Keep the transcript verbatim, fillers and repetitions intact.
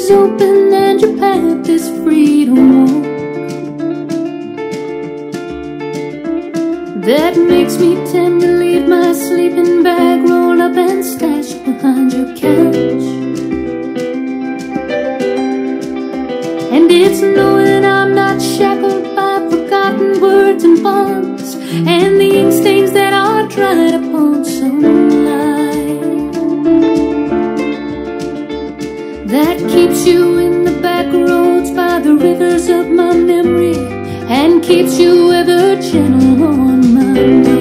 is open and your path is free to walk. That makes me tend to leave my sleeping bag rolled up and stashed behind your couch. And it's knowing I'm not shackled by forgotten words and bonds, and the ink stains that are dried upon some line, that keeps you in the back roads by the rivers of my memory, and keeps you ever gentle on my mind.